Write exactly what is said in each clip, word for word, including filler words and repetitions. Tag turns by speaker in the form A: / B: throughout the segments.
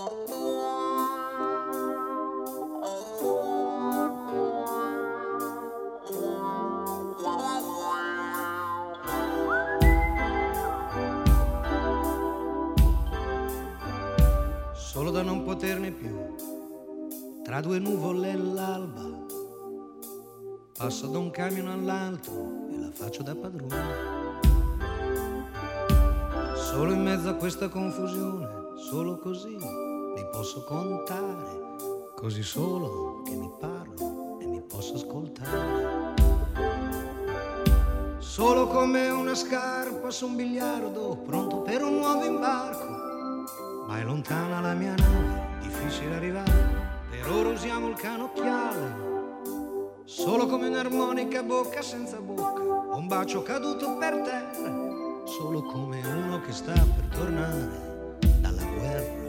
A: Solo da non poterne più, tra due nuvole l'alba, passo da un camion all'altro e la faccio da padrone. Solo in mezzo a questa confusione, solo così mi posso contare, così solo che mi parlo e mi posso ascoltare. Solo come una scarpa su un biliardo, pronto per un nuovo imbarco. Ma è lontana la mia nave, difficile arrivare, per ora usiamo il canocchiale. Solo come un'armonica bocca senza bocca, un bacio caduto per terra. Solo come uno che sta per tornare dalla guerra.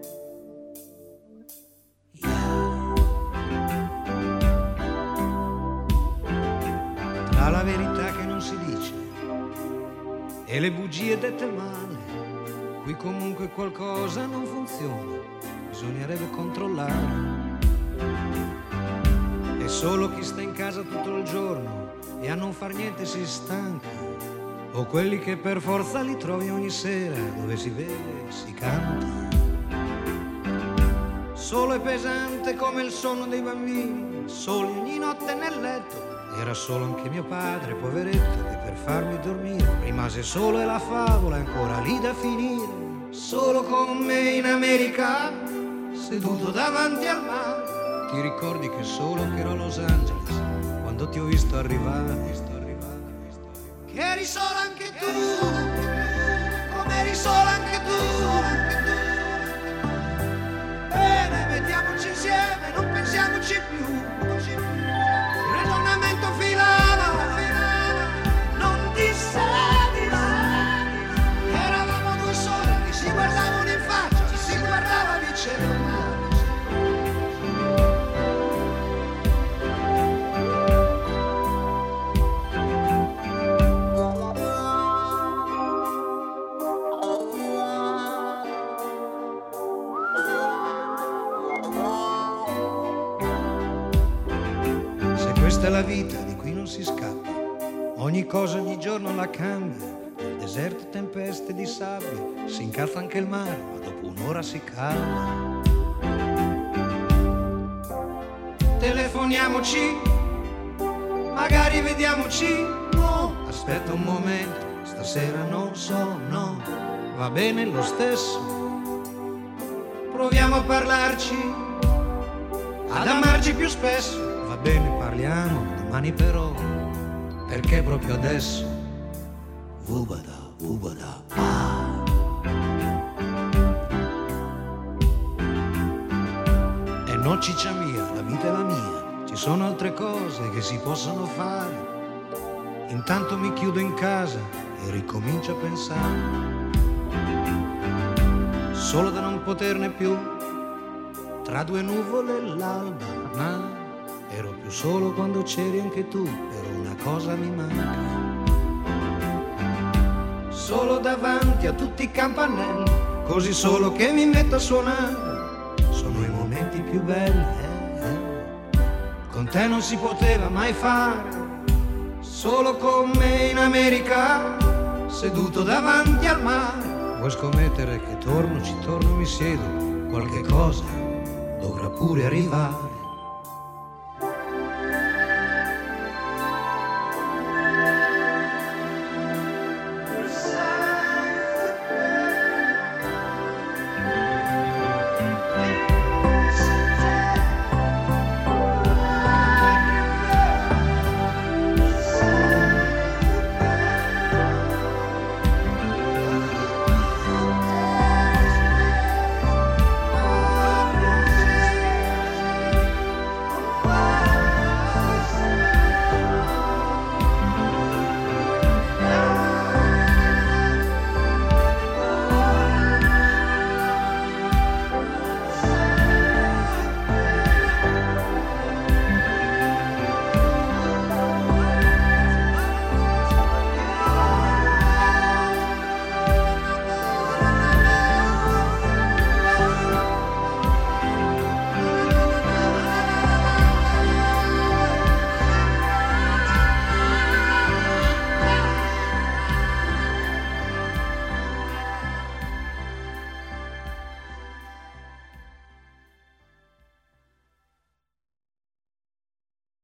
A: Yeah. Tra la verità che non si dice e le bugie dette male, qui comunque qualcosa non funziona, bisognerebbe controllare. E solo chi sta in casa tutto il giorno e a non far niente si stanca, o quelli che per forza li trovi ogni sera dove si beve e si canta. Solo è pesante come il sonno dei bambini, soli ogni notte nel letto. Era solo anche mio padre, poveretto, che per farmi dormire rimase solo e la favola è ancora lì da finire. Solo con me in America, seduto davanti al mare. Ti ricordi che solo che ero a Los Angeles quando ti ho visto arrivare, visto arrivare, visto arrivare. Che eri solo anche tu, come eri solo anche tu. Bene, mettiamoci insieme, non pensiamoci più. Il ragionamento filava, non disse, eravamo due soli che si guardavano in faccia, ci si guardava vicino. Questa è la vita di cui non si scappa, ogni cosa ogni giorno la cambia, nel deserto tempeste di sabbia, si incalza anche il mare, ma dopo un'ora si calma. Telefoniamoci, magari vediamoci, no, aspetta un momento, stasera non so, no, va bene lo stesso, proviamo a parlarci, ad amarci più spesso. Va bene, parliamo domani però, perché proprio adesso Vubada, vubada, ah. E no ciccia mia, la vita è la mia, ci sono altre cose che si possono fare. Intanto mi chiudo in casa e ricomincio a pensare, solo da non poterne più, tra due nuvole l'alba, ma ero più solo quando c'eri anche tu, però una cosa mi manca. Solo davanti a tutti i campanelli, così solo che mi metto a suonare. Sono i momenti più belli, eh, eh. Con te non si poteva mai fare. Solo con me in America, seduto davanti al mare. Vuoi scommettere che torno, ci torno, mi siedo, qualche cosa dovrà pure arrivare.